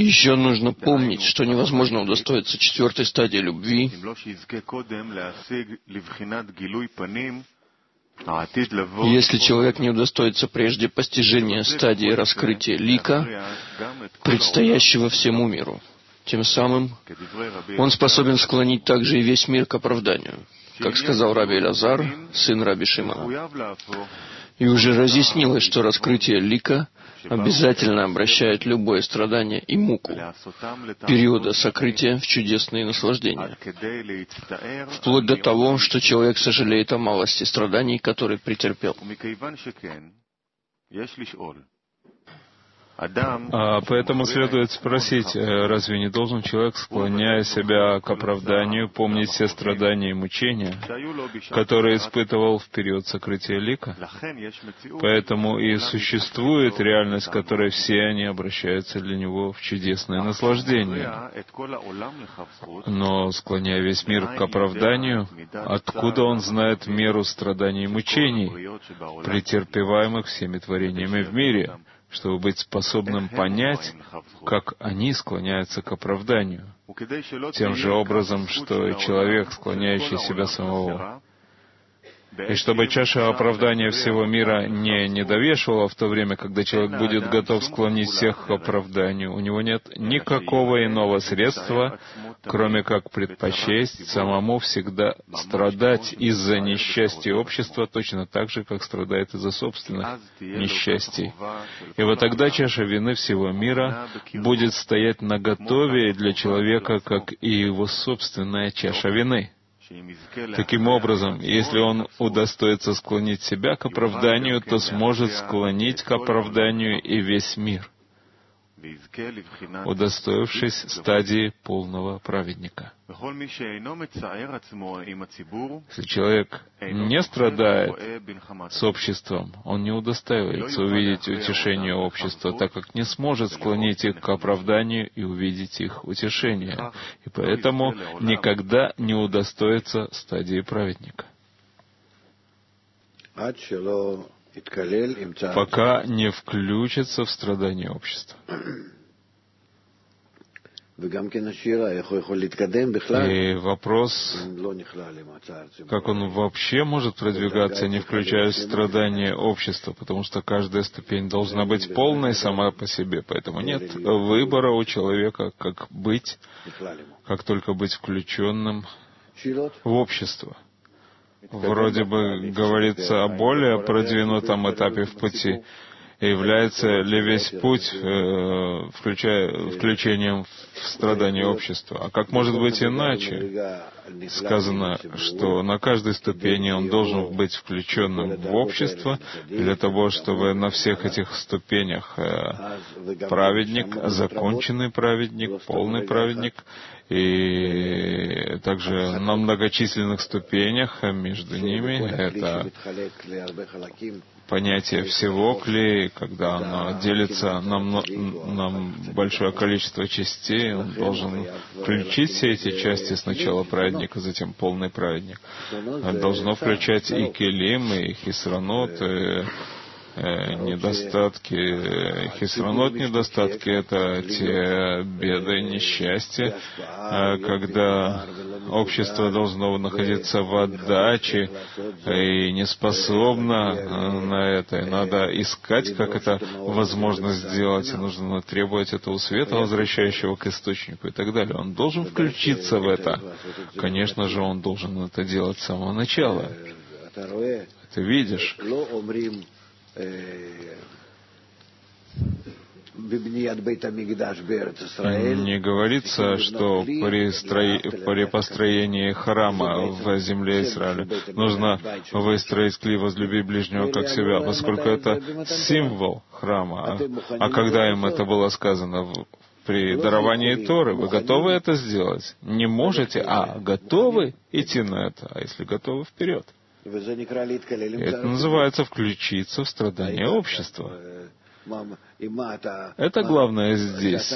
Еще нужно помнить, что невозможно удостоиться четвертой стадии любви, если человек не удостоится прежде постижения стадии раскрытия лика, предстоящего всему миру. Тем самым он способен склонить также и весь мир к оправданию, как сказал Раби Элазар, сын Раби Шимона. И уже разъяснилось, что раскрытие лика обязательно обращает любое страдание и муку периода сокрытия в чудесные наслаждения, вплоть до того, что человек сожалеет о малости страданий, которые претерпел. Поэтому следует спросить, разве не должен человек, склоняя себя к оправданию, помнить все страдания и мучения, которые испытывал в период сокрытия лика? Поэтому и существует реальность, в которой все они обращаются для него в чудесное наслаждение. Но, склоняя весь мир к оправданию, откуда он знает меру страданий и мучений, претерпеваемых всеми творениями в мире, чтобы быть способным понять, как они склоняются к оправданию, тем же образом, что и человек, склоняющий себя самого. И чтобы чаша оправдания всего мира не недовешивала в то время, когда человек будет готов склонить всех к оправданию, у него нет никакого иного средства, кроме как предпочесть самому всегда страдать из-за несчастья общества, точно так же, как страдает из-за собственных несчастий. И вот тогда чаша вины всего мира будет стоять наготове для человека, как и его собственная чаша вины. Таким образом, если он удостоится склонить себя к оправданию, то сможет склонить к оправданию и весь мир, удостоившись стадии полного праведника. Если человек не страдает с обществом, он не удостаивается увидеть утешение общества, так как не сможет склонить их к оправданию и увидеть их утешение, и поэтому никогда не удостоится стадии праведника, пока не включится в страдания общества. И вопрос, как он вообще может продвигаться, не включая страдания общества, потому что каждая ступень должна быть полной сама по себе, поэтому нет выбора у человека, как только быть включенным в общество. Вроде бы говорится о более продвинутом этапе в пути. Является ли весь путь включением в страдания общества? А как может быть иначе? Сказано, что на каждой ступени он должен быть включенным в общество, для того, чтобы на всех этих ступенях праведник, законченный праведник, полный праведник, и также на многочисленных ступенях между ними, это понятие всего клея, когда оно делится на большое количество частей, он должен включить все эти части, сначала праведника, затем полный праведник. Должно включать и келим, и хисранот, и недостатки. Хисранот, недостатки — это те беды, несчастья, когда общество должно находиться в отдаче и не способно на это. И надо искать, как это возможно сделать, и нужно требовать этого света, возвращающего к источнику и так далее. Он должен включиться в это. Конечно же, он должен это делать с самого начала. Ты видишь? Не говорится, что при построении храма в земле Израиля нужно выстроить кли «возлюби ближнего как себя», поскольку это символ храма. А когда им это было сказано? При даровании Торы. Вы готовы это сделать? Не можете, а готовы идти на это? А если готовы, вперед. Это называется включиться в страдания общества. Это главное здесь.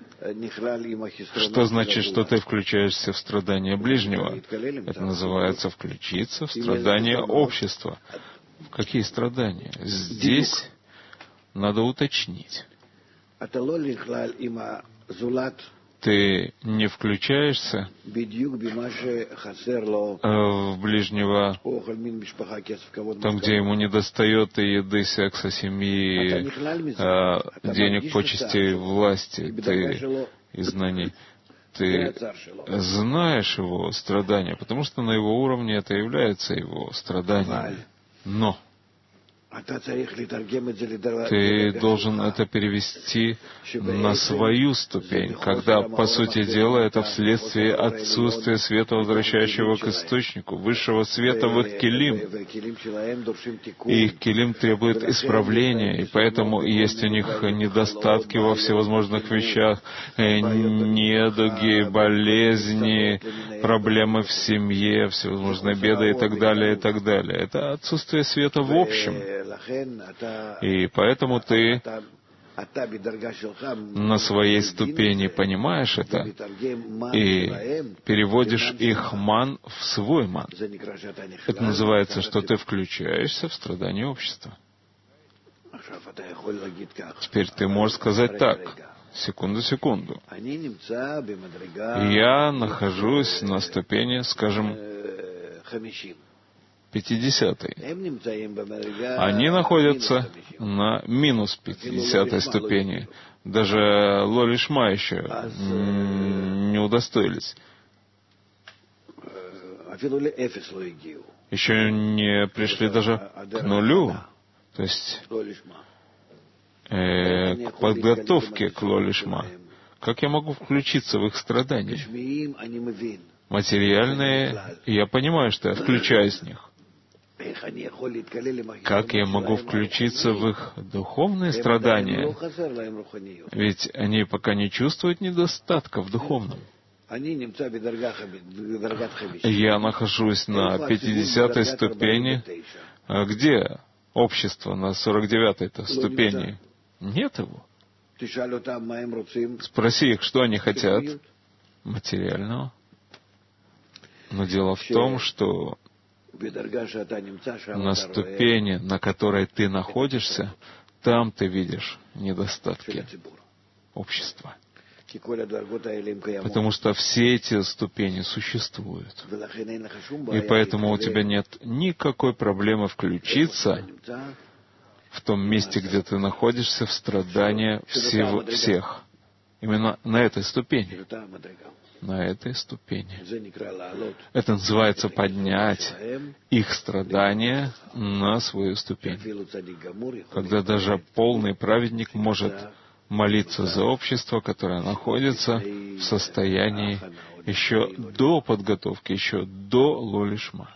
Что значит, что ты включаешься в страдания ближнего? Это называется включиться в страдания общества. В какие страдания? Здесь надо уточнить. ты не включаешься в ближнего, там, где ему недостает и еды, секса, семьи, денег, почестей, власти, и знаний. Ты знаешь его страдания, потому что на его уровне это является его страданиями. Но ты должен это перевести на свою ступень, когда, по сути дела, это вследствие отсутствия света, возвращающего к источнику, высшего света в их келим. И их келим требует исправления, и поэтому есть у них недостатки во всевозможных вещах, недуги, болезни, проблемы в семье, всевозможные беды и так далее, и так далее. Это отсутствие света в общем. И поэтому ты на своей ступени понимаешь это и переводишь их ман в свой ман. Это называется, что ты включаешься в страдания общества. Теперь ты можешь сказать так. Секунду. Я нахожусь на ступени, скажем, 50-й. Они находятся на минус 50-й ступени. Даже Лоли Шма еще не удостоились. Еще не пришли даже к нулю. То есть к подготовке к Лоли Шма. Как я могу включиться в их страдания? Материальные, я понимаю, что я включаюсь в них. Как я могу включиться в их духовные страдания? Ведь они пока не чувствуют недостатка в духовном. Я нахожусь на 50-й ступени. А где общество на 49-й ступени? Нет его. Спроси их, что они хотят. Материального. Но дело в том, что на ступени, на которой ты находишься, там ты видишь недостатки общества. Потому что все эти ступени существуют. И поэтому у тебя нет никакой проблемы включиться в том месте, где ты находишься, в страдания всех. Именно на этой ступени. На этой ступени. Это называется поднять их страдания на свою ступень. Когда даже полный праведник может молиться за общество, которое находится в состоянии еще до подготовки, еще до Лоли Шма.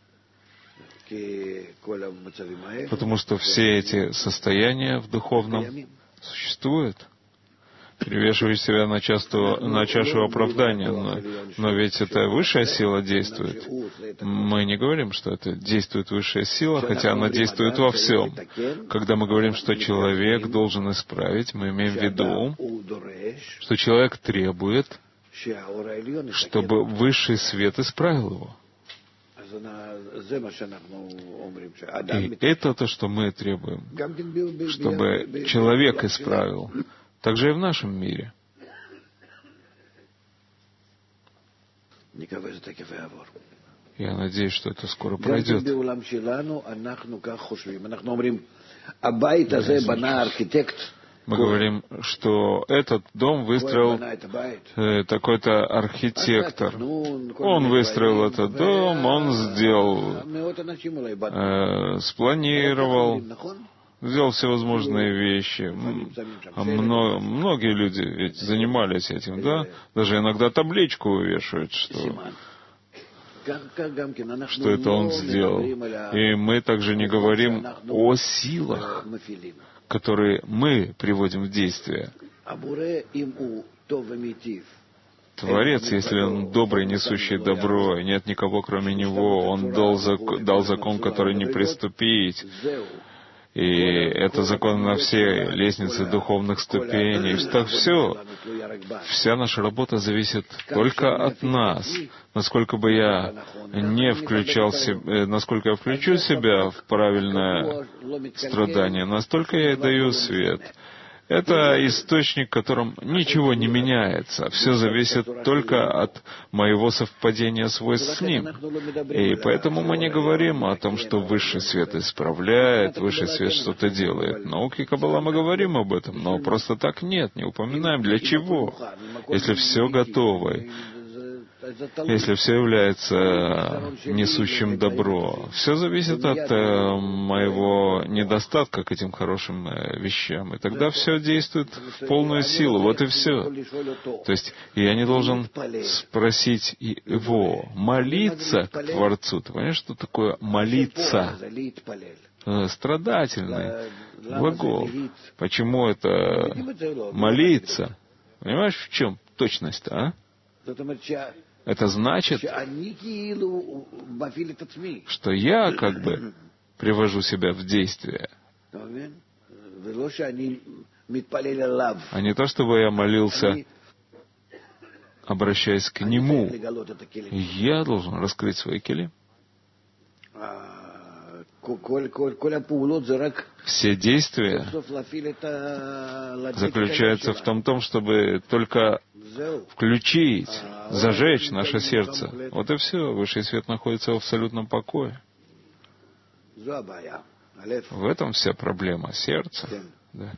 Потому что все эти состояния в духовном существуют. Перевешиваешь себя на чашу оправдания, но ведь это высшая сила действует. Мы не говорим, что это действует высшая сила, хотя она действует во всем. Когда мы говорим, что человек должен исправить, мы имеем в виду, что человек требует, чтобы высший свет исправил его. И это то, что мы требуем, чтобы человек исправил. Также и в нашем мире. Я надеюсь, что это скоро пройдет. Мы говорим, что этот дом выстроил такой-то архитектор. Он выстроил этот дом, он сделал, спланировал, сделал всевозможные вещи. Многие люди ведь занимались этим, да? Даже иногда табличку вывешивают, что это он сделал. И мы также не говорим о силах, которые мы приводим в действие. Творец, если он добрый, несущий добро, и нет никого кроме него, он дал закон, который не приступить. И это закон на все лестницы духовных ступеней. Так вся наша работа зависит только от нас. Насколько бы я не включал себя, насколько я включу себя в правильное страдание, настолько я и даю свет. Это источник, в котором ничего не меняется. Все зависит только от моего совпадения свойств с ним. И поэтому мы не говорим о том, что высший свет исправляет, высший свет что-то делает. В науке Каббала мы говорим об этом, но просто так нет, не упоминаем. Для чего? Если все готово, если все является несущим добро, все зависит от моего недостатка к этим хорошим вещам. И тогда все действует в полную силу. Вот и все. То есть я не должен спросить его, молиться к Творцу. Ты понимаешь, что такое молиться? Страдательный глагол. Почему это молиться? Понимаешь, в чем точность, а? Это значит, что я как бы привожу себя в действие, а не то, чтобы я молился, обращаясь к Нему. Я должен раскрыть свои килим. Все действия заключаются в том, чтобы только включить, зажечь наше сердце. Вот и все. Высший свет находится в абсолютном покое. В этом вся проблема сердца. Да.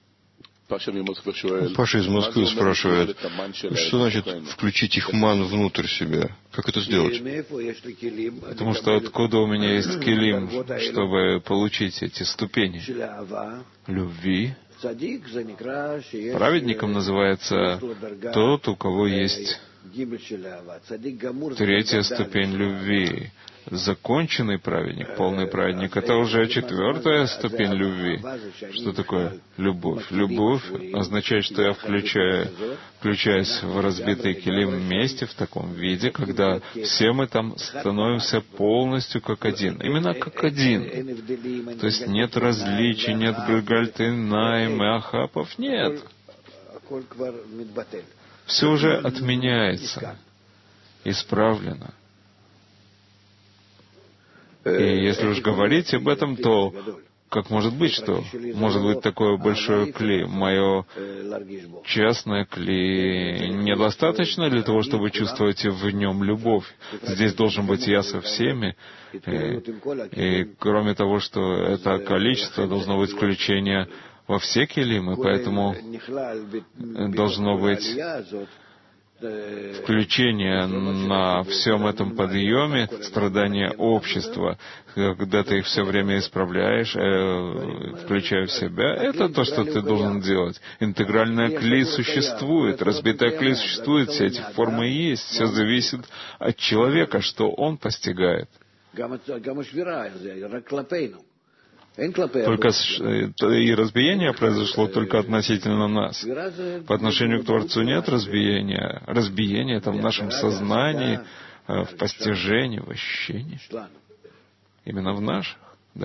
Паша из Москвы спрашивает, что значит включить ихман внутрь себя? Как это сделать? Потому что откуда у меня есть килим, чтобы получить эти ступени любви? Праведником называется тот, у кого есть третья ступень любви. Законченный праведник, полный праведник, это уже четвертая ступень любви. Что такое любовь? Любовь означает, что я включаюсь в разбитый килим вместе в таком виде, когда все мы там становимся полностью как один. Именно как один. То есть нет различий, нет гальгальтынаем и ахапов, нет. Все уже отменяется, исправлено. И если уж говорить об этом, то как может быть, что может быть такое большое кли? Мое частное кли недостаточно для того, чтобы чувствовать в нем любовь. Здесь должен быть я со всеми. И кроме того, что это количество, должно быть включение во все килимы, поэтому должно быть включение на всем этом подъеме страдания общества, когда ты их все время исправляешь, включая в себя, это то, что ты должен делать. Интегральная кли существует, разбитая кли существует, все эти формы есть, все зависит от человека, что он постигает. Только и разбиение произошло только относительно нас. По отношению к Творцу нет разбиения. Разбиение это в нашем сознании, в постижении, в ощущении. Именно в наших. Да.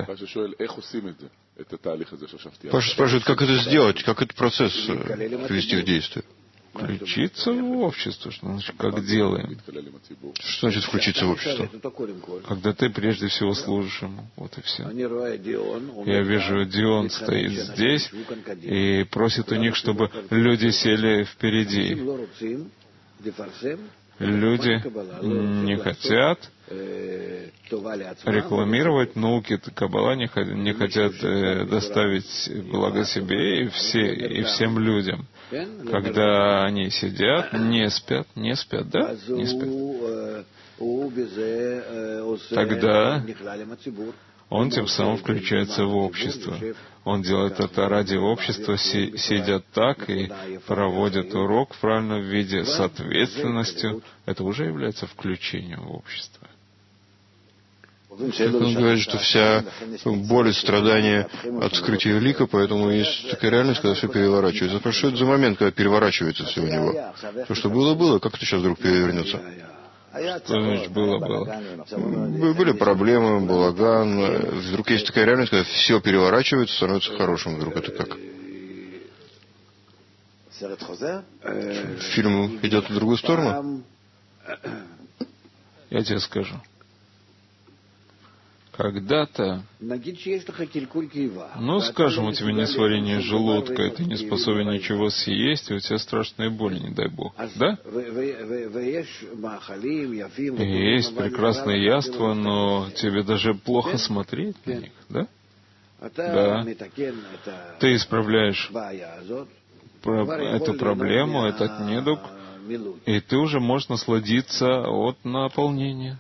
Паша спрашивает, как это сделать, как этот процесс привести в действие? Включиться в общество, что значит, как делаем. Что значит включиться в общество? Когда ты прежде всего служишь ему, вот и все. Я вижу, Дион стоит здесь и просит у них, чтобы люди сели впереди. Люди не хотят рекламировать науки Каббала, не хотят доставить благо себе и всем людям. Когда они сидят, не спят, да? Не спят. Тогда он тем самым включается в общество. Он делает это ради общества, сидят так и проводят урок в правильном виде с ответственностью. Это уже является включением в общество. Он говорит, что вся боль и страдания от скрытия лика, поэтому есть такая реальность, когда все переворачивается. Потому что это за момент, когда переворачивается все у него. То, что было, как это сейчас вдруг перевернется? Что значит было? Были проблемы, балаган. Вдруг есть такая реальность, когда все переворачивается, становится хорошим. Вдруг это как? Фильм идет в другую сторону? Я тебе скажу. Когда-то, скажем, у тебя несварение желудка, и ты не способен ничего съесть, и у тебя страшные боли, не дай Бог. Да? И есть прекрасные яства, но тебе даже плохо смотреть на них, да? Да. Ты исправляешь эту проблему, этот недуг, и ты уже можешь насладиться от наполнения.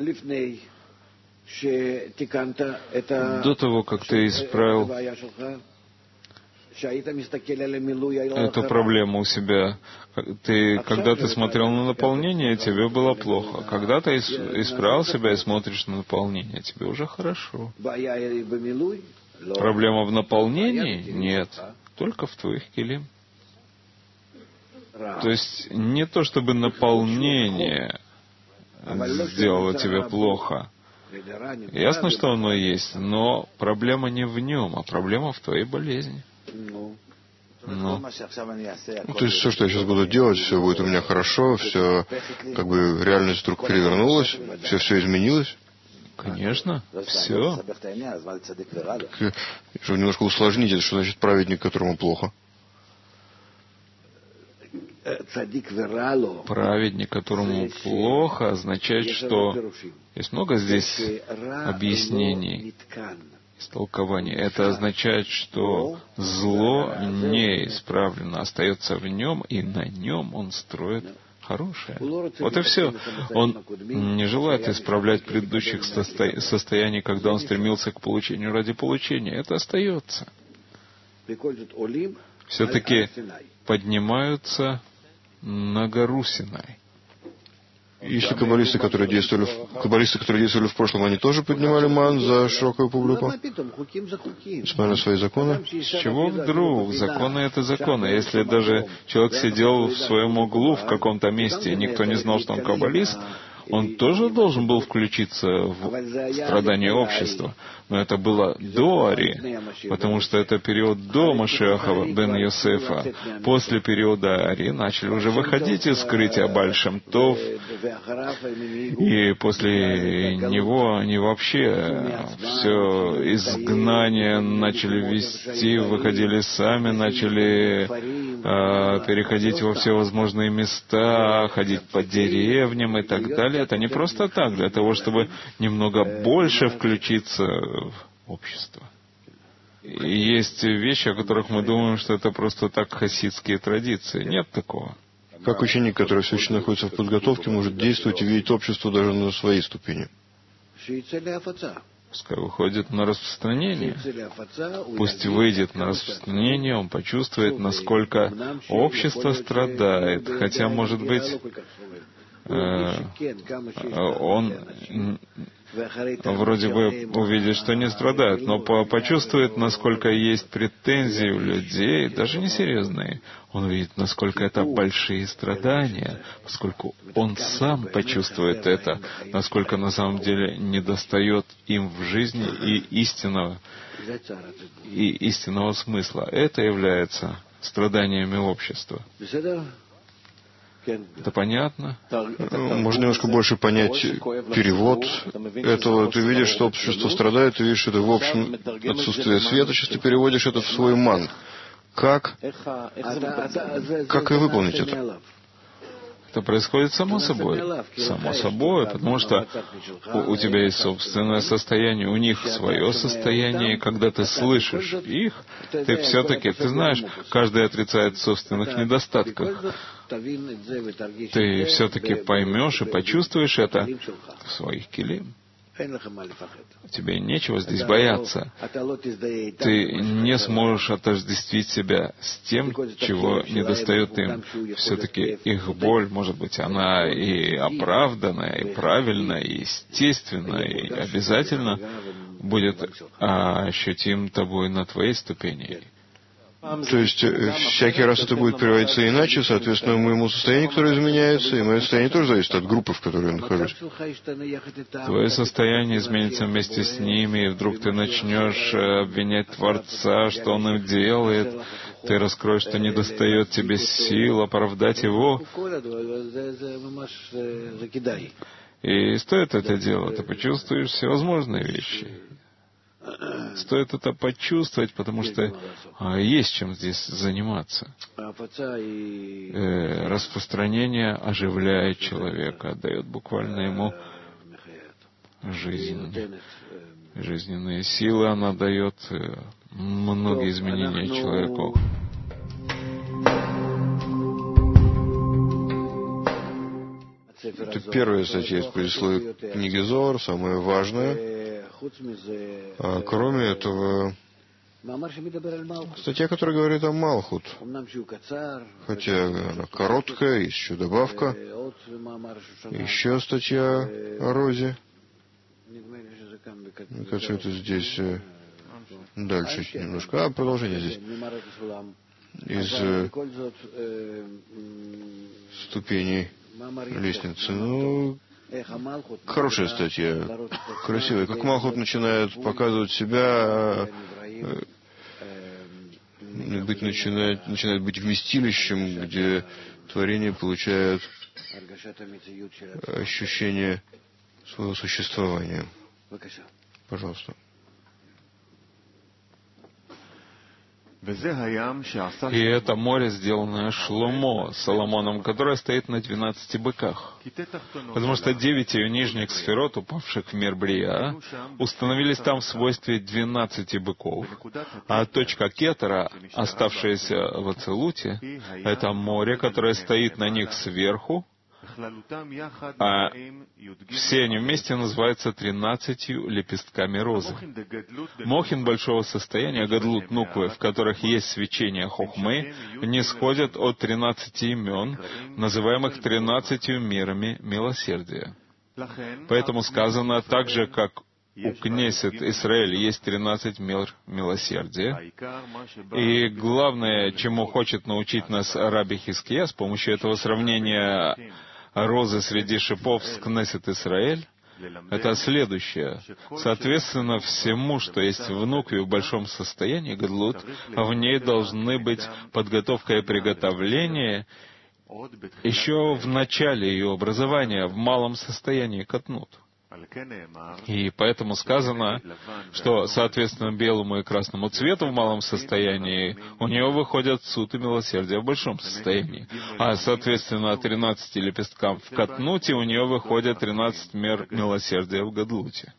До того, как ты исправил эту проблему у себя, когда ты смотрел на наполнение, тебе было плохо. Когда ты исправил себя и смотришь на наполнение, тебе уже хорошо. Проблема в наполнении? Нет. Только в твоих килим. То есть не то, чтобы наполнение сделало тебе плохо. Ясно, что оно есть, но проблема не в нем, а проблема в твоей болезни. То есть все, что я сейчас буду делать, все будет у меня хорошо, все, реальность вдруг перевернулась, все изменилось. Конечно, все. Чтобы немножко усложнить, это что значит праведник, которому плохо? Праведник, которому плохо, означает, что есть много здесь объяснений, истолкований. Это означает, что зло не исправлено, остается в нем, и на нем он строит хорошее. Вот и все. Он не желает исправлять предыдущих состояний, когда он стремился к получению ради получения. Это остается. Все-таки поднимаются на гору Синай. Если каббалисты, которые действовали в прошлом, они тоже поднимали ман за широкую публику? Несмотря на свои законы? С чего вдруг? Законы — это законы. Если даже человек сидел в своем углу в каком-то месте, и никто не знал, что он каббалист, он тоже должен был включиться в страдания общества. Но это было до Ари, потому что это период до Машиаха бен Йосефа. После периода Ари начали уже выходить из скрытия Бааль Шем Тов, и после него они вообще все изгнание начали вести, выходили сами, начали переходить во все возможные места, ходить по деревням и так далее. Это не просто так, для того, чтобы немного больше включиться в общество. И есть вещи, о которых мы думаем, что это просто так хасидские традиции. Нет такого. Как ученик, который все еще находится в подготовке, может действовать и видеть общество даже на своей ступени? Пускай выходит на распространение. Пусть выйдет на распространение, он почувствует, насколько общество страдает. Хотя, может быть, он вроде бы увидит, что не страдает, но почувствует, насколько есть претензии у людей, даже несерьезные. Он увидит, насколько это большие страдания, поскольку он сам почувствует это, насколько на самом деле недостает им в жизни и истинного смысла. Это является страданиями общества. Это понятно? Можно немножко больше понять перевод этого. Ты видишь, что общество страдает, ты видишь это в общем отсутствие света. Сейчас ты переводишь это в свой ман. Как и выполнить это? Это происходит само собой. Само собой, потому что у тебя есть собственное состояние, у них свое состояние, и когда ты слышишь их, ты все-таки, ты знаешь, каждый отрицает собственных недостатков. Ты все-таки поймешь и почувствуешь это в своих килим. Тебе нечего здесь бояться. Ты не сможешь отождествить себя с тем, чего недостает им. Все-таки их боль, может быть, она и оправданная, и правильная, и естественная, и обязательно будет ощутим тобой на твоей ступени. То есть всякий раз это будет переводиться иначе, соответственно, моему состоянию, которое изменяется, и мое состояние тоже зависит от группы, в которой я нахожусь. Твое состояние изменится вместе с ними, и вдруг ты начнешь обвинять Творца, что Он им делает. Ты раскроешь, что недостает тебе сил оправдать Его. И стоит это делать, ты почувствуешь всевозможные вещи. Стоит это почувствовать, потому что есть чем здесь заниматься. Распространение оживляет человека, дает буквально ему жизнь. Жизненные силы она дает, многие изменения человеку. Это первая статья из предисловия книги Зоар, самая важная. А кроме этого, статья, которая говорит о Малхут. Хотя она короткая, есть еще добавка. Еще статья о Розе. Мне кажется, это здесь дальше немножко. Продолжение здесь. Из ступеней лестницы. Хорошая статья, красивая. Как Малхут начинает показывать себя, начинает быть вместилищем, где творение получает ощущение своего существования. Пожалуйста. И это море, сделанное Шломо, Соломоном, которое стоит на 12 быках. Потому что 9 ее нижних сферот, упавших в мир Брия, установились там в свойстве 12 быков, а точка Кетера, оставшаяся в Ацилуте, это море, которое стоит на них сверху, а все они вместе называются 13 лепестками розы. Мохин большого состояния, гадлут нуквы, в которых есть свечение хохмы, не сходят от 13 имен, называемых 13 мирами милосердия. Поэтому сказано, так же, как у Кнесет Исраэль есть 13 мер милосердия. И главное, чему хочет научить нас Раби Хиския с помощью этого сравнения розы среди шипов с Кнесет Исраэль, это следующее. Соответственно, всему, что есть в нукве в большом состоянии, гадлут, в ней должны быть подготовка и приготовление еще в начале ее образования, в малом состоянии катнут. И поэтому сказано, что, соответственно, белому и красному цвету в малом состоянии у нее выходят суд и милосердие в большом состоянии. А, соответственно, 13 лепесткам в катнуте у нее выходят 13 мер милосердия в гадлуте.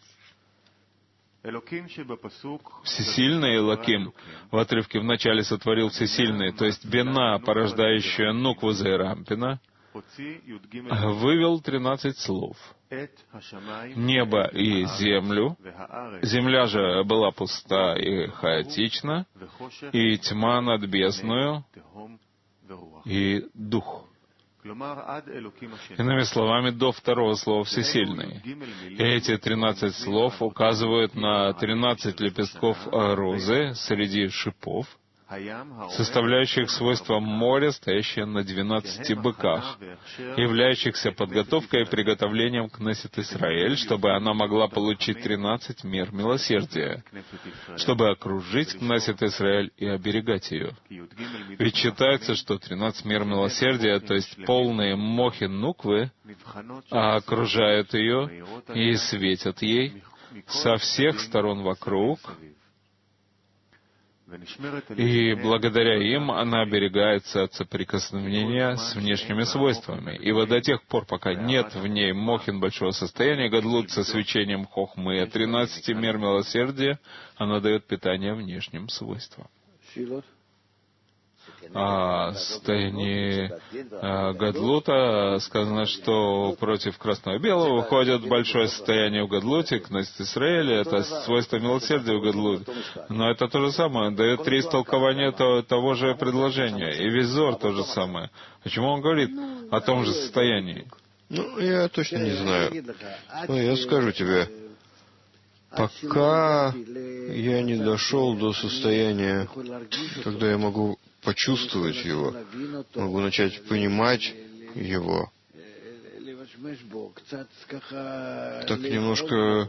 Всесильный Элоким в отрывке в начале сотворил всесильный, то есть Бина, порождающая нукву Зейрампина, вывел 13 слов. Небо и землю, земля же была пуста и хаотична, и тьма над бездною, и дух. Иными словами, до второго слова «всесильный». И эти 13 слов указывают на 13 лепестков розы среди шипов, составляющих свойства моря, стоящее на 12 быках, являющихся подготовкой и приготовлением к Кнесет Исраэль, чтобы она могла получить 13 мер милосердия, чтобы окружить Кнесет Исраэль и оберегать ее. Ведь считается, что 13 мер милосердия, то есть полные мохин нуквы, окружают ее и светят ей со всех сторон вокруг, и благодаря им она оберегается от соприкосновения с внешними свойствами. И вот до тех пор, пока нет в ней мохин большого состояния, гадлут со свечением хохмы от 13 мер милосердия, она дает питание внешним свойствам. В состоянии гадлута сказано, что против красного и белого выходит большое состояние в гадлуте, Кнесет Исраэля, это свойство милосердия в гадлуте. Но это то же самое, дает 3 истолкования того же предложения. И Визор то же самое. Почему он говорит о том же состоянии? Я точно не знаю. Но я скажу тебе, пока я не дошел до состояния, когда я могу почувствовать его, могу начать понимать его, так немножко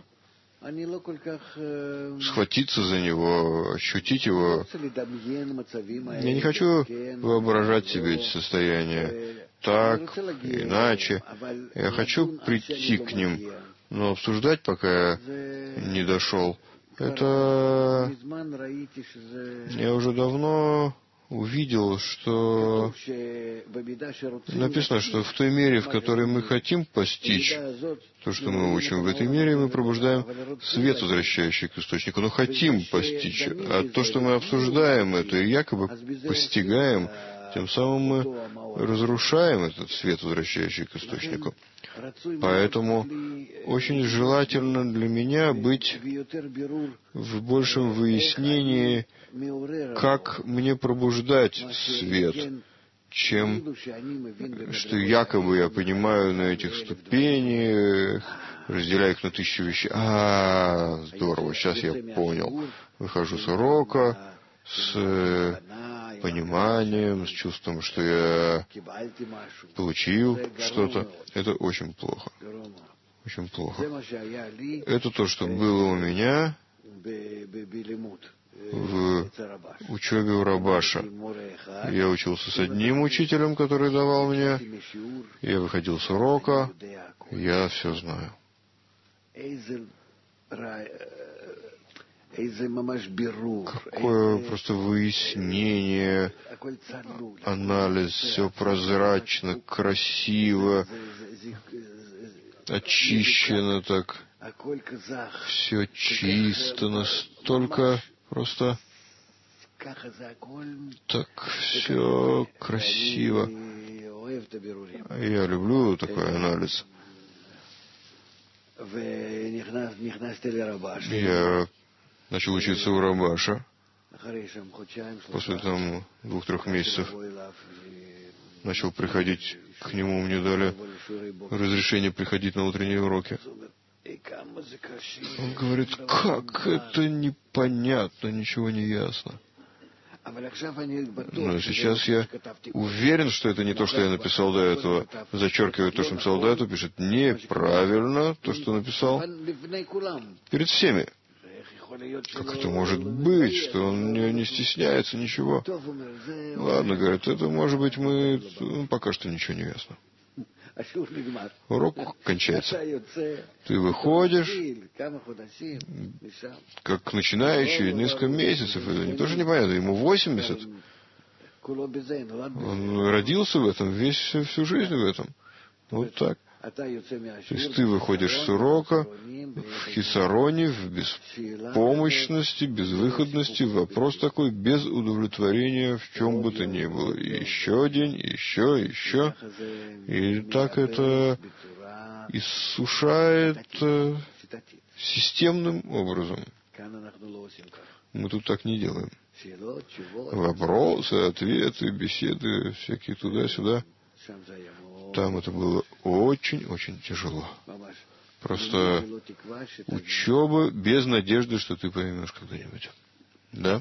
схватиться за него, ощутить его. Я не хочу воображать себе эти состояния, так, иначе. Я хочу прийти к ним, но обсуждать, пока я не дошел, это... Я уже давно увидел, что написано, что в той мере, в которой мы хотим постичь то, что мы учим, в этой мере мы пробуждаем свет, возвращающий к источнику. Но хотим постичь. А то, что мы обсуждаем это и якобы постигаем, тем самым мы разрушаем этот свет, возвращающий к источнику. Поэтому очень желательно для меня быть в большем выяснении, как мне пробуждать свет, чем что якобы я понимаю на этих ступенях, разделяю их на 1000 вещей. Здорово, сейчас я понял. Выхожу с урока с пониманием, с чувством, что я получил что-то. Это очень плохо. Очень плохо. Это то, что было у меня в учебе у Рабаша. Я учился с одним учителем, который давал мне. Я выходил с урока. Я все знаю. Какое просто выяснение, анализ, все прозрачно, красиво, очищено так, все чисто, настолько просто так все красиво. Я люблю такой анализ. Я начал учиться у Рабаша. После 2-3 месяцев начал приходить к нему, мне дали разрешение приходить на утренние уроки. Он говорит, как это непонятно, ничего не ясно. Но сейчас я уверен, что это не то, что я написал до этого. Зачеркивает то, что написал до этого, пишет неправильно то, что написал. Перед всеми. Как это может быть, что он не стесняется ничего? Ладно, говорит, это может быть мы... пока что ничего не ясно. Урок кончается. Ты выходишь, как начинающий, несколько месяцев. Это не тоже непонятно, ему 80. Он родился в этом, всю жизнь в этом. Вот так. То есть ты выходишь с урока в хисароне, в беспомощности, безвыходности, вопрос такой, без удовлетворения в чем бы то ни было. И еще день, еще. И так это иссушает системным образом. Мы тут так не делаем. Вопросы, ответы, беседы, всякие туда-сюда. Там это было очень-очень тяжело. Просто учеба без надежды, что ты поймешь когда-нибудь. Да?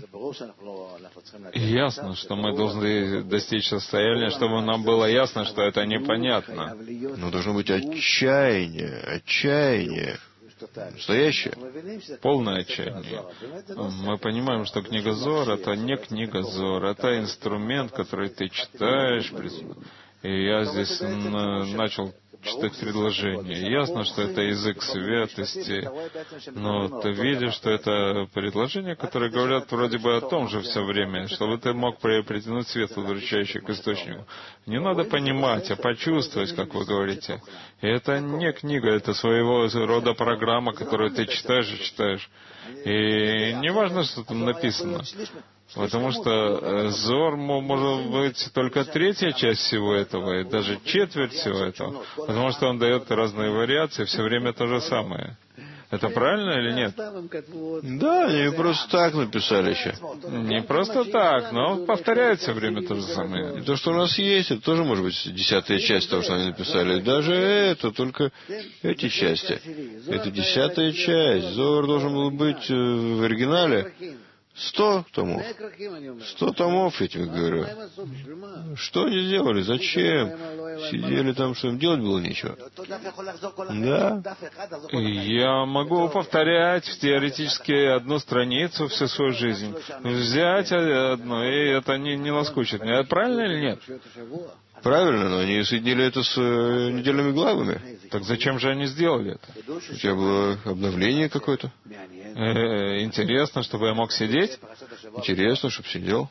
Ясно, что мы должны достичь состояния, чтобы нам было ясно, что это непонятно. Но должно быть отчаяние. Настоящее. Полное отчаяние. Мы понимаем, что книга Зоар — это не книга Зоар, это инструмент, который ты читаешь. И я здесь начал читать предложение. Ясно, что это язык святости, но ты видишь, что это предложения, которые говорят вроде бы о том же все время, чтобы ты мог притянуть свет, возвращающий к источнику. Не надо понимать, а почувствовать, как вы говорите. И это не книга, это своего рода программа, которую ты читаешь и читаешь. И не важно, что там написано. Потому что Зоар может быть только 3-я часть всего этого, и даже четверть всего этого. Потому что он дает разные вариации, все время то же самое. Это правильно или нет? Да, не просто так написали еще. Не просто так, но он повторяет все время то же самое. И то, что у нас есть, это тоже может быть 10-я часть того, что они написали. Даже это, только эти части. Это 10-я часть. Зоар должен был быть в оригинале 100 томов. 100 томов, я тебе говорю. Что они сделали? Зачем? Сидели там, что им делать было нечего. Да. Я могу повторять теоретически одну страницу всю свою жизнь. Взять одну, и это не наскучит. Правильно или нет? Правильно, но они соединили это с недельными главами. Так зачем же они сделали это? У тебя было обновление какое-то? Интересно, чтобы я мог сидеть. Интересно, чтобы сидел.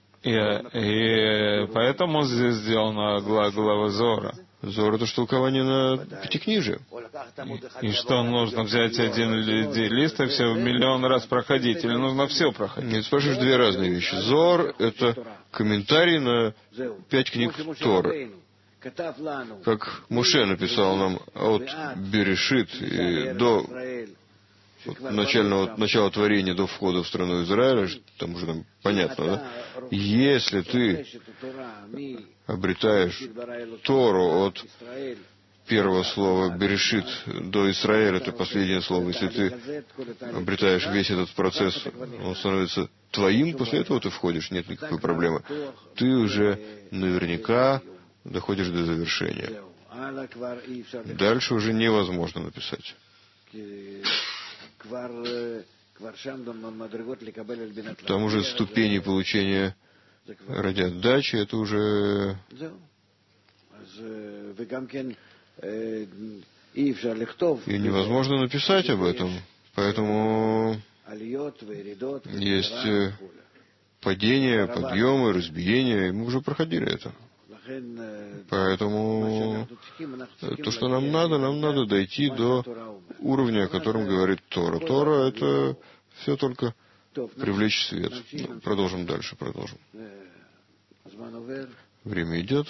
И поэтому здесь сделана глава Зора. Зор — это ж толкование на Пятикнижие. И что, нужно взять один лист и все в миллион раз проходить? Или нужно все проходить? Нет, спрашиваешь две разные вещи. Зор — это комментарий на 5 книг Торы. Как Моше написал нам от Берешит и до начала творения, до входа в страну Израиля, там уже нам понятно, да? Если ты обретаешь Тору от первого слова Берешит до Израиля, это последнее слово, если ты обретаешь весь этот процесс, он становится твоим, после этого ты входишь, нет никакой проблемы. Ты уже наверняка доходишь до завершения. Дальше уже невозможно написать. Там уже ступени получения ради отдачи, это уже... И невозможно написать об этом. Поэтому есть падения, подъемы, разбиения, и мы уже проходили это. Поэтому то, что нам надо дойти до уровня, о котором говорит Тора. Тора — это все только привлечь свет. Продолжим дальше, продолжим. Время идет.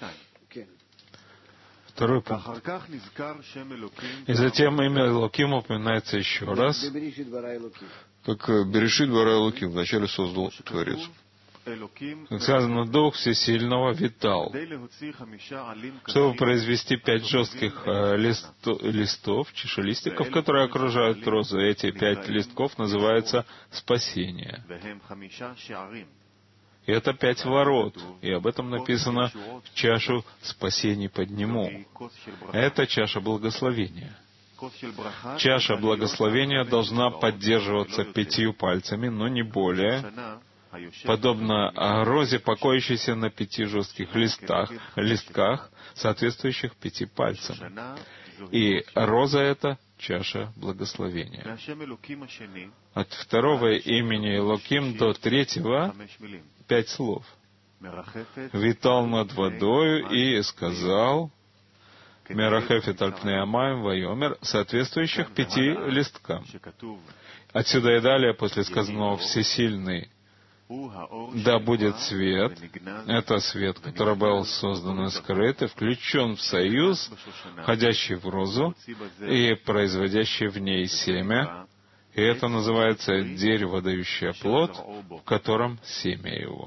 Второй пункт. И затем имя Элоким упоминается еще раз. Как Берешит bara Элоким, вначале создал Творец. Как сказано, Дух Всесильного витал. Чтобы произвести 5 жестких листов, чешелистиков, которые окружают розу, эти 5 листков называются спасение. И это 5 ворот, и об этом написано: «В чашу спасений подниму». Это чаша благословения. Чаша благословения должна поддерживаться 5 пальцами, но не более, подобно розе, покоящейся на 5 жестких листках, соответствующих 5 пальцам. И роза — это чаша благословения. От второго имени Элоким до третьего 5 слов. «Витал над водою и сказал», «Мерахефет альпней амаим вайомер», соответствующих 5 листкам. Отсюда и далее, после сказанного «всесильный», «да будет свет», это свет, который был создан и скрыт, и включен в союз, входящий в розу и производящий в ней семя, и это называется дерево, дающее плод, в котором семя его.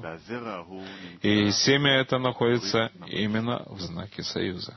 И семя это находится именно в знаке союза.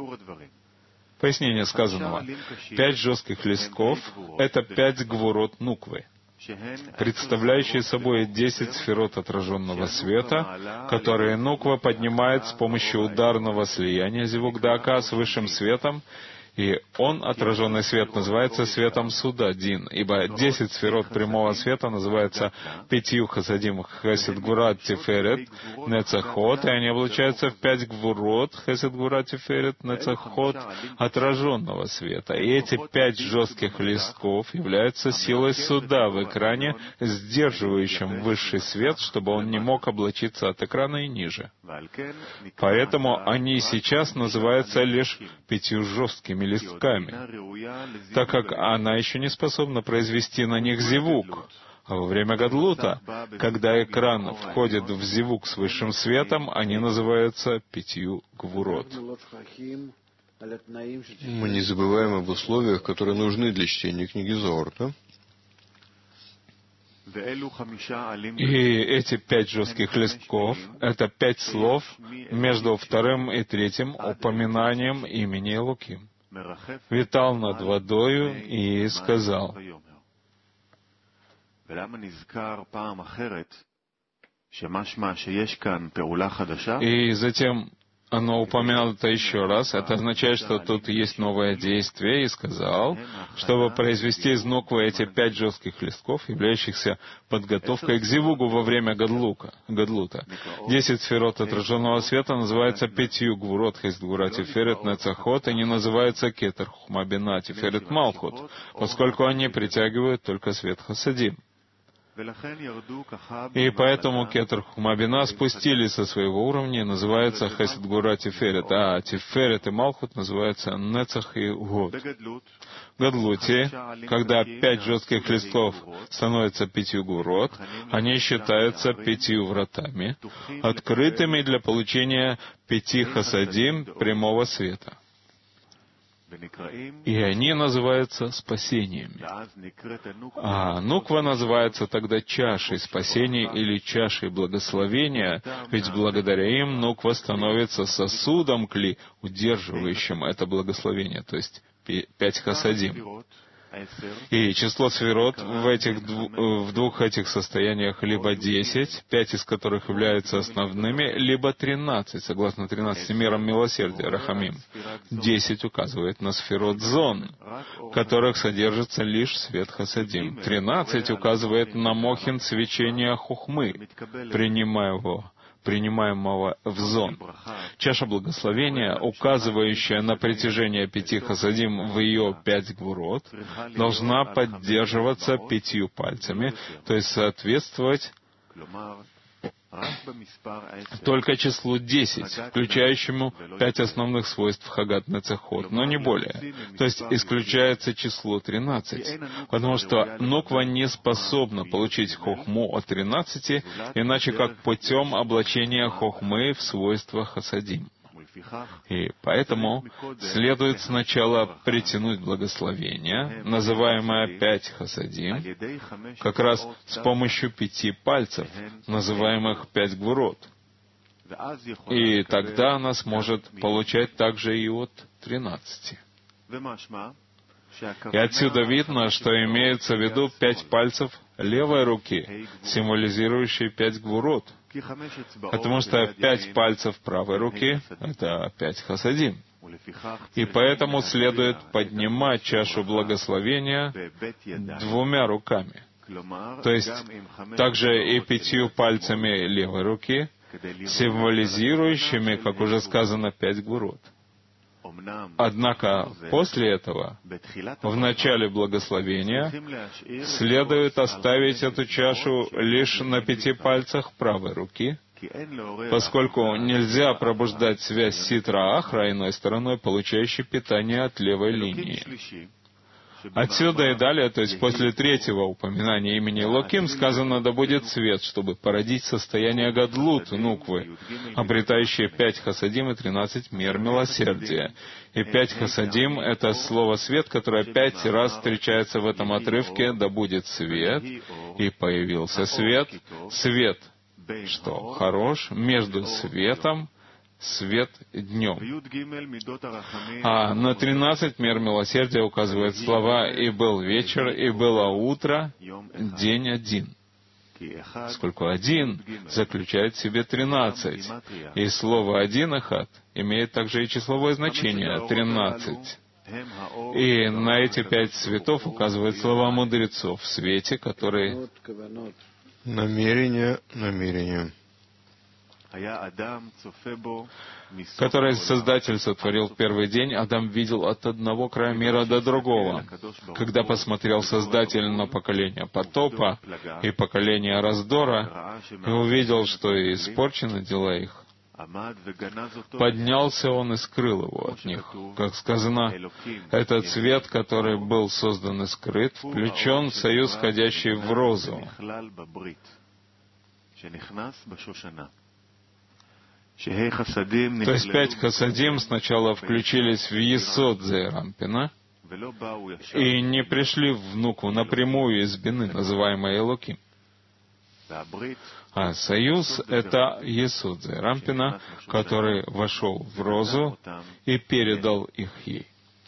Пояснение сказанного. 5 жестких листков — это 5 гвурот нуквы, представляющие собой 10 сферот отраженного света, которые нуква поднимает с помощью ударного слияния зивук-дака с высшим светом, и он, отраженный свет, называется светом суда, Дин, ибо 10 сферот прямого света называются 5 хасадим хесед гурат тиферет нецахот, и они облачаются в 5 гвурот хесед гурат тиферет нецахот отраженного света. И эти 5 жестких листков являются силой суда в экране, сдерживающим высший свет, чтобы он не мог облачиться от экрана и ниже. Поэтому они сейчас называются лишь 5 жесткими листками, так как она еще не способна произвести на них зивук. А во время гадлута, когда экран входит в зивук с высшим светом, они называются 5 гвурот. Мы не забываем об условиях, которые нужны для чтения книги Зоар, да? И эти 5 жестких листков — это 5 слов между вторым и третьим упоминанием имени Элоким. «Витал над водою и сказал». И затем оно упомянуто еще раз, это означает, что тут есть новое действие, и сказал, чтобы произвести из нуквы эти 5 жестких листков, являющихся подготовкой к зивугу во время гадлута. 10 сферот отраженного света называются 5 гвурот хесдгура тиферет нецахот, и не называются кетер хухма бина тиферет малхут, поскольку они притягивают только свет хасадим. И поэтому кетер хухма бина спустились со своего уровня и называются хесед гура тиферет, а тиферет и малхут называются нецах и год. В гадлуте, когда 5 жестких листков становятся 5 гурот, они считаются 5 вратами, открытыми для получения 5 хасадим прямого света. И они называются спасениями. А нуква называется тогда чашей спасения или чашей благословения, ведь благодаря им нуква становится сосудом кли, удерживающим это благословение, то есть 5 хасадим. И число сферот в двух этих состояниях либо 10, 5 из которых являются основными, либо 13, согласно 13 мерам милосердия, рахамим. 10 указывает на сферот зон, в которых содержится лишь свет хасадим. 13 указывает на мохин свечения хухмы, принимаемого в зон. Чаша благословения, указывающая на притяжение 5 хасадим в ее 5 гвурот, должна поддерживаться 5 пальцами, то есть соответствовать только числу 10, включающему 5 основных свойств Хагат Нецахот, но не более. То есть исключается число 13, потому что нуква не способна получить хохму от 13, иначе как путем облачения хохмы в свойства хасадим. И поэтому следует сначала притянуть благословение, называемое 5 хасадим, как раз с помощью 5 пальцев, называемых 5 гвурот. И тогда она сможет получать также и от 13. И отсюда видно, что имеется в виду 5 пальцев левой руки, символизирующие 5 гвурот. Потому что 5 пальцев правой руки — это 5 хасадим. И поэтому следует поднимать чашу благословения 2 руками. То есть также и 5 пальцами левой руки, символизирующими, как уже сказано, 5 гвурот. Однако после этого, в начале благословения, следует оставить эту чашу лишь на 5 пальцах правой руки, поскольку нельзя пробуждать связь ситра-ахра иной стороной, получающей питание от левой линии. Отсюда и далее, то есть после 3-го упоминания имени Элоким, сказано: «Да будет свет», чтобы породить состояние гадлут, нуквы, обретающее 5 хасадим и 13 мер милосердия. И 5 хасадим — это слово «свет», которое 5 раз встречается в этом отрывке: «Да будет свет», и появился свет, свет, что хорош, между светом, свет днем. А на 13 мер милосердия указывают слова «и был вечер, и было утро, день один». Поскольку один заключает в себе 13, и слово «один эхад» имеет также и числовое значение 13. И на эти 5 цветов указывают слова мудрецов в свете, который... Намерение. Который Создатель сотворил в первый день, Адам видел от одного края мира до другого. Когда посмотрел Создатель на поколение потопа и поколение раздора, и увидел, что испорчены дела их, поднялся он и скрыл его от них. Как сказано, этот свет, который был создан и скрыт, включен в союз, входящий в розу. То есть 5 хасадим сначала включились в есод Зеэрампина и не пришли в нукву напрямую из бины, называемой Элоким. А союз — это есод Зеэрампина, который вошел в розу и передал их ей.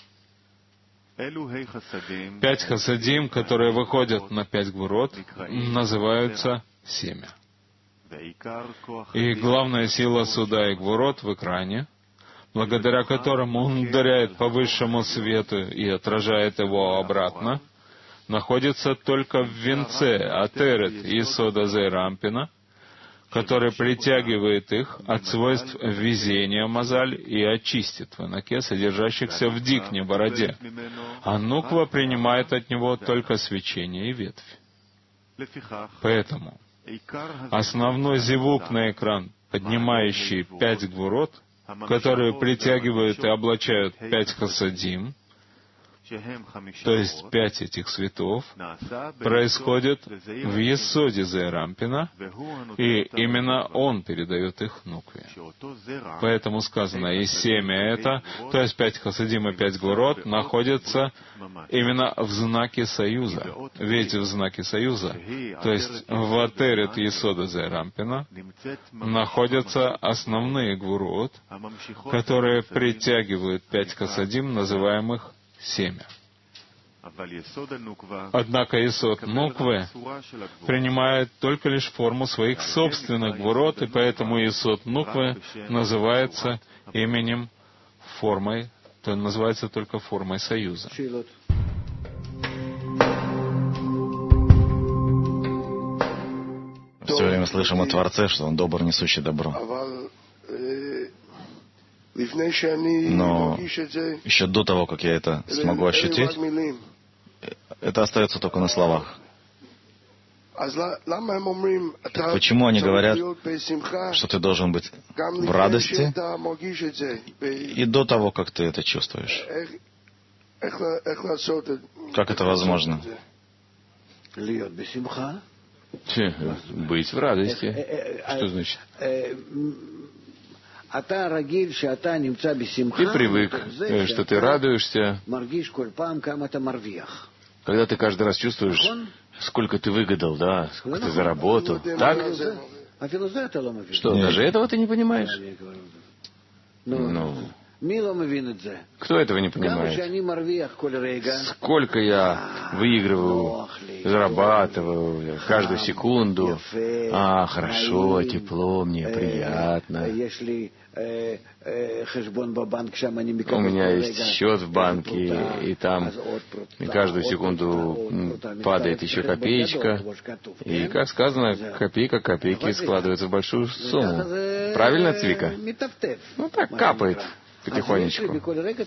5 хасадим, которые выходят на 5 гвурот, называются семя. И главная сила суда и гвурот в экране, благодаря которому он ударяет по высшему свету и отражает его обратно, находится только в венце Атерет Йесода Зейрампина, который притягивает их от свойств везения Мазаль и очистит в Анаке, содержащихся в Дикне, бороде. А Нуква принимает от него только свечение и ветвь. Поэтому основной зевук на экран, поднимающий 5 гвурот, которые притягивают и облачают 5 хасадим, то есть 5 этих цветов, происходит в Йесоде Зейрампина, и именно он передает их Нукве. Поэтому сказано, и семя это, то есть 5 хасадим и 5 гвурот, находятся именно в знаке союза. Ведь в знаке союза, то есть в Атерет Йесода Зейрампина, находятся основные гвурот, которые притягивают 5 хасадим, называемых семя. Однако Йесод Нуквы принимает только лишь форму своих собственных гвурот, и поэтому Йесод Нуквы называется именем формой, то называется только формой союза. Все время слышим о Творце, что Он добр, несущий добро. Но еще до того, как я это смогу ощутить, это остается только на словах. Почему они говорят, что ты должен быть в радости и до того, как ты это чувствуешь? Как это возможно? Быть в радости. Что значит? Ты привык, что ты радуешься, когда ты каждый раз чувствуешь, сколько ты выгадал, да, сколько ты заработал. Так? Что, даже этого ты не понимаешь? Ну, кто этого не понимает? Сколько я выигрываю, зарабатываю каждую секунду. Хорошо, тепло, мне приятно. У меня есть счет в банке, и там каждую секунду падает еще копеечка. И, как сказано, копейка копейки складывается в большую сумму. Правильно, Цвика? Ну так, капает потихонечку.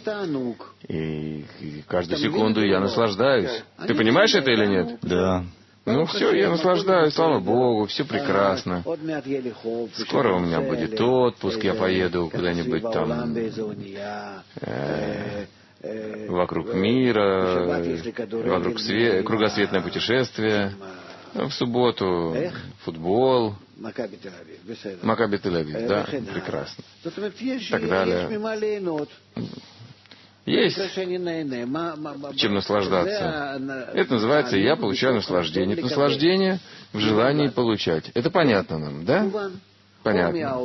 И каждую секунду я наслаждаюсь. Ты понимаешь это или нет? Да. Ну все, я наслаждаюсь, слава Богу, все прекрасно. Скоро у меня будет отпуск, я поеду куда-нибудь там вокруг мира, вокруг кругосветное путешествие. В субботу футбол. Макаби Тель-Авив, да, прекрасно. Так далее. Есть чем наслаждаться. Это называется «я получаю наслаждение». Это наслаждение в желании получать. Это понятно нам, да? Понятно.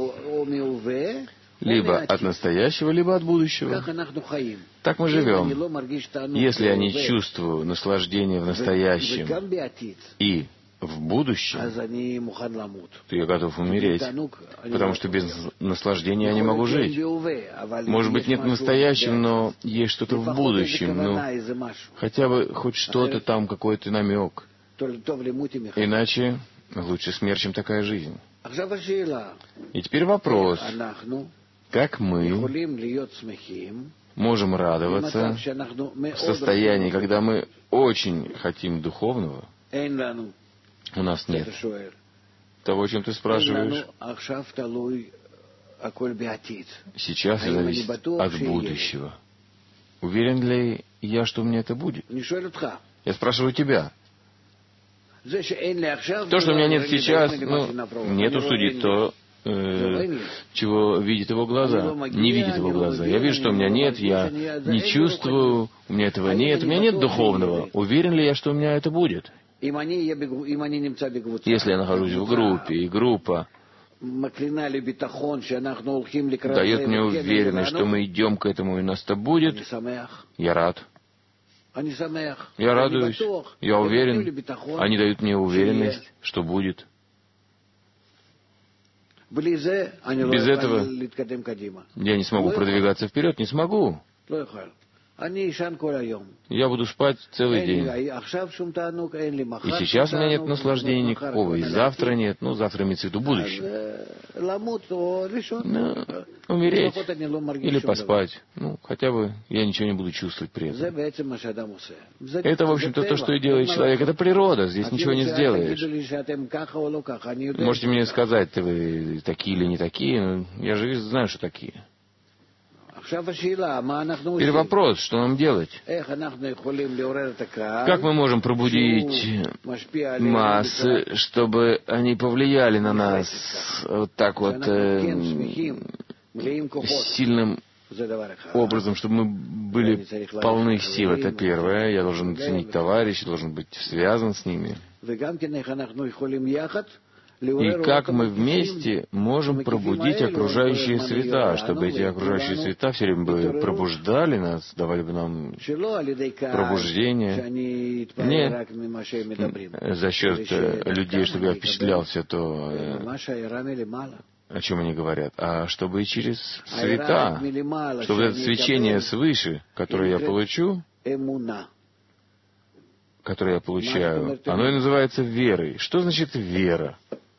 Либо от настоящего, либо от будущего. Так мы живем. Если я не чувствую наслаждения в наслаждением и в будущем, то я готов умереть, потому что без наслаждения я не могу жить. Может быть, нет в настоящем, но есть что-то в будущем, ну, хотя бы хоть что-то там, какой-то намек. Иначе лучше смерть, чем такая жизнь. И теперь вопрос, как мы можем радоваться в состоянии, когда мы очень хотим духовного? У нас нет того, о чем ты спрашиваешь. Сейчас это зависит от будущего. Уверен ли я, что у меня это будет? Я спрашиваю тебя. То, что у меня нет сейчас, нету судить то, чего видит его глаза. Не видит его глаза. Я вижу, что у меня нет, я не чувствую, у меня этого нет, у меня нет духовного. Уверен ли я, что у меня это будет? Если я нахожусь в группе, и группа дает мне уверенность, что мы идем к этому, и нас это будет, я рад. Я радуюсь, я уверен. Они дают мне уверенность, что будет. Без этого я не смогу продвигаться вперед, не смогу. Я буду спать целый день. И сейчас у меня нет наслаждения никакого, и завтра нет. Ну, завтра имеется в виду будущее. Умереть или поспать. Ну, хотя бы я ничего не буду чувствовать при этом. Это, в общем-то, то, что и делает человек. Это природа, здесь ничего не сделаешь. Можете мне сказать, вы такие или не такие, но я же знаю, что такие. Теперь вопрос, что нам делать? Как мы можем пробудить массы, чтобы они повлияли на нас вот так вот сильным образом, чтобы мы были полны сил? Это первое. Я должен ценить товарищей, должен быть связан с ними. И как мы вместе можем пробудить окружающие света, чтобы эти окружающие света все время бы пробуждали нас, давали бы нам пробуждение. Не за счет людей, чтобы я впечатлялся то, о чем они говорят, а чтобы и через света, чтобы это свечение свыше, которое я получу, которое я получаю, оно и называется верой. Что значит вера?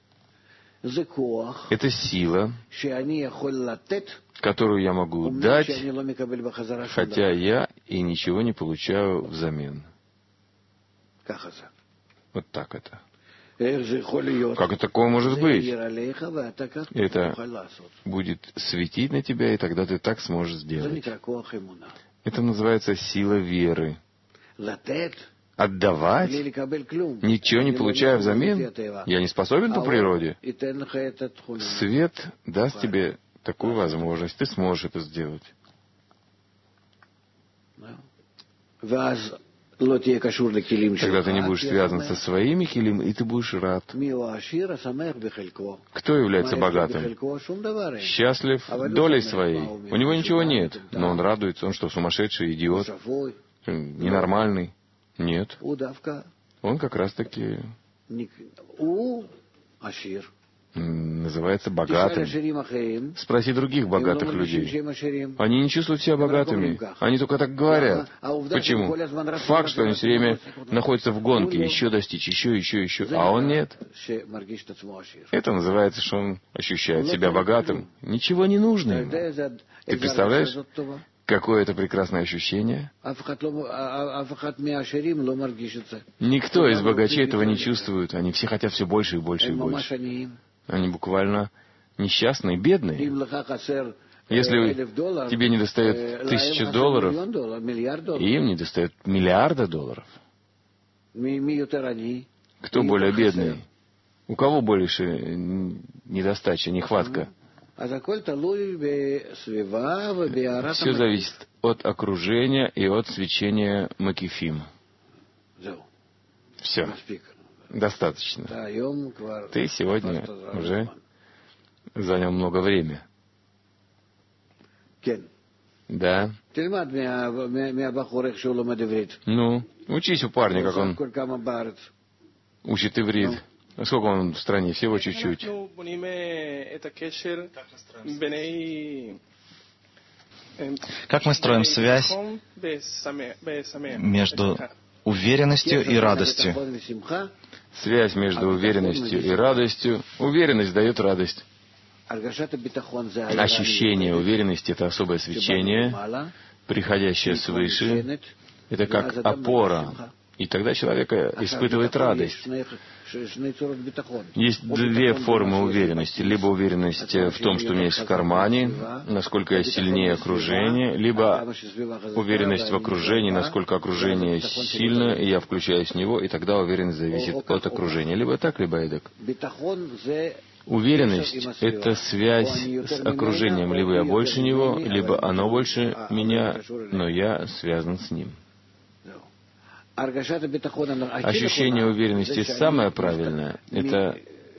Это сила, которую я могу дать, хотя я и ничего не получаю взамен. Вот так это. Как такое может быть? Это будет светить на тебя, и тогда ты так сможешь сделать. Это называется сила веры. Отдавать, ничего не получая взамен, я не способен по природе. Свет даст тебе такую возможность, ты сможешь это сделать. Тогда ты не будешь связан со своими килим, и ты будешь рад. Кто является богатым? Счастлив долей своей. У него ничего нет, но он радуется, он что, сумасшедший, идиот, ненормальный? Нет. Он как раз-таки называется богатым. Спроси других богатых людей. Они не чувствуют себя богатыми. Они только так говорят. Почему? Факт, что они все время находятся в гонке. Еще достичь, еще. А он нет. Это называется, что он ощущает себя богатым. Ничего не нужно ему. Ты представляешь? Какое это прекрасное ощущение? Никто из богачей этого не чувствует. Они все хотят все больше и больше и больше. Они буквально несчастные, бедные. Если тебе недостает $1000, и им недостает $1 миллиарда. Кто более бедный? У кого больше недостача, нехватка? Все зависит от окружения и от свечения Макифим. Все. Достаточно. Ты сегодня уже занял много времени. Да. Ну, учись у парня, как он учит иврит. Сколько он в стране? Всего чуть-чуть. Как мы строим связь между уверенностью и радостью? Связь между уверенностью и радостью. Уверенность дает радость. Ощущение уверенности — это особое свечение, приходящее свыше. Это как опора. И тогда человек испытывает радость. Есть две формы уверенности. Либо уверенность в том, что у меня есть в кармане, насколько я сильнее окружения, либо уверенность в окружении, насколько окружение сильно, и я включаюсь в него, и тогда уверенность зависит от окружения. Либо так, либо эдак. Уверенность — это связь с окружением. Либо я больше него, либо оно больше меня, но я связан с ним. Ощущение уверенности самое правильное — это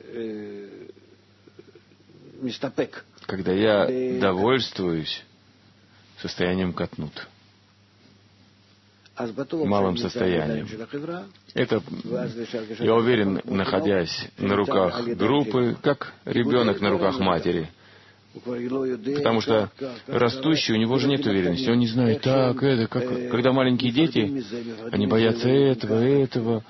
когда я довольствуюсь состоянием катнут. малым состоянием. Это, я уверен, находясь на руках группы, как ребенок на руках матери. Потому что растущий, у него же нет уверенности. Он не знает, так, это, как... Когда маленькие дети, они боятся этого.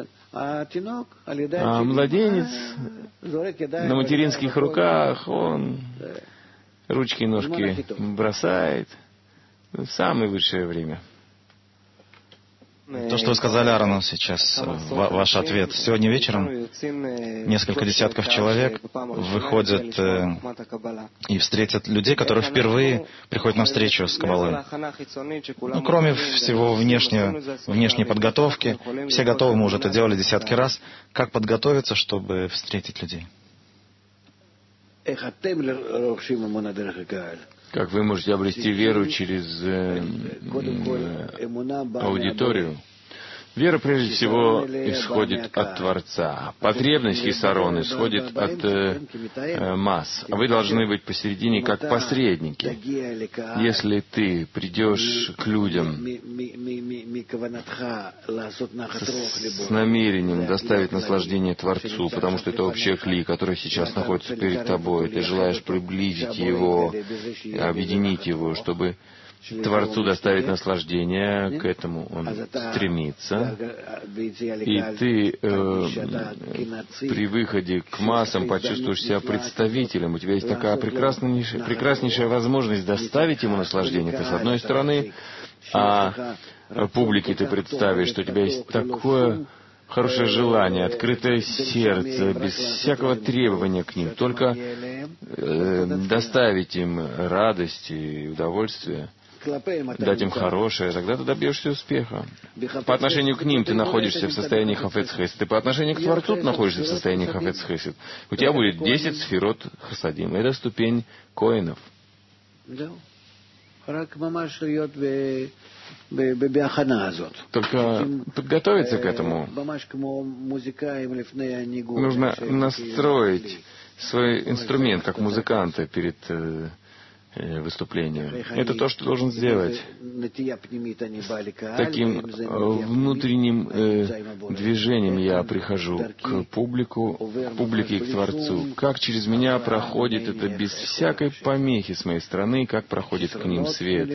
А младенец на материнских руках, он ручки и ножки бросает в самое высшее время. То, что вы сказали Аарону сейчас, ваш ответ. Сегодня вечером несколько десятков человек выходят и встретят людей, которые впервые приходят на встречу с Каббалой. Ну, кроме всего внешней подготовки, все готовы, мы уже это делали десятки раз. Как подготовиться, чтобы встретить людей? Как вы можете обрести веру через аудиторию? Вера, прежде всего, исходит от Творца. Потребность хисарон исходит от масс. А вы должны быть посередине как посредники. Если ты придешь к людям с намерением доставить наслаждение Творцу, потому что это общая кли, который сейчас находится перед тобой, ты желаешь приблизить его, объединить его, чтобы Творцу доставить наслаждение, к этому он стремится. И ты при выходе к массам почувствуешь себя представителем. У тебя есть такая прекраснейшая возможность доставить ему наслаждение. Ты с одной стороны, а публике ты представишь, что у тебя есть такое хорошее желание, открытое сердце, без всякого требования к ним, только доставить им радость и удовольствие, дать им хорошее, тогда ты добьешься успеха. По отношению к ним ты находишься в состоянии хафец хесед, и по отношению к Творцу ты находишься в состоянии хафец хесед. У тебя будет 10 сферот хасадим. Это ступень коинов. Только подготовиться к этому. Нужно настроить свой инструмент, как музыканта, перед выступлением. Это то, что должен сделать. Таким внутренним движением я прихожу к публике и к Творцу. Как через меня проходит это без всякой помехи с моей стороны, как проходит к ним свет.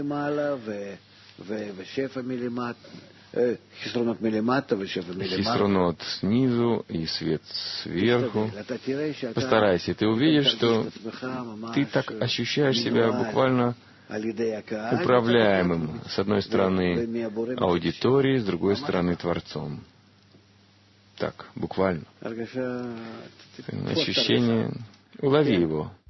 Хисронот снизу и свет сверху. Постарайся, ты увидишь, что ты так ощущаешь себя буквально управляемым. С одной стороны аудиторией, с другой стороны Творцом. Так, буквально. Ощущение, улови его.